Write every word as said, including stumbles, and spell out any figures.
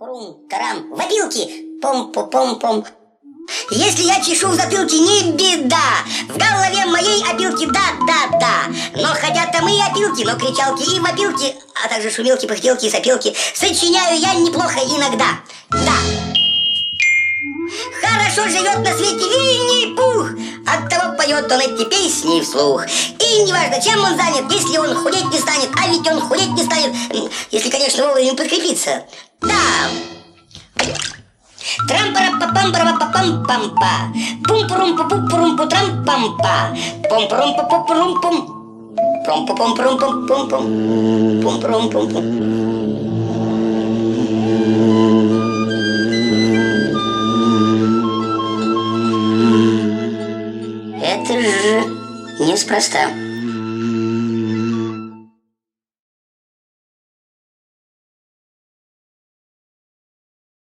Пум-пум, тарам, в опилке, пом-пом-пом-пом. Если я чешу в затылке, не беда. В голове моей опилки, да-да-да. Но хотя там и опилки, но кричалки и вопилки, а также шумелки, пыхтелки и сопелки сочиняю я неплохо иногда. Да. Хорошо живет на свете Винни-Пух, оттого поет он эти песни вслух. И неважно, чем он занят, если он худеть не станет, а ведь он худеть не станет, если, конечно, вовремя подкрепиться. Да. Трам-пара-па-пам-пара-па-пам-пам-па. Пум-пурум-пу-пу-пурум-пу-трам-пам-па. Пум-пурум-пу-пу-пурум-пум. Пум-пу-пум-пурум-пум-пум. Пум-пурум-пум-пум. Это же неспроста.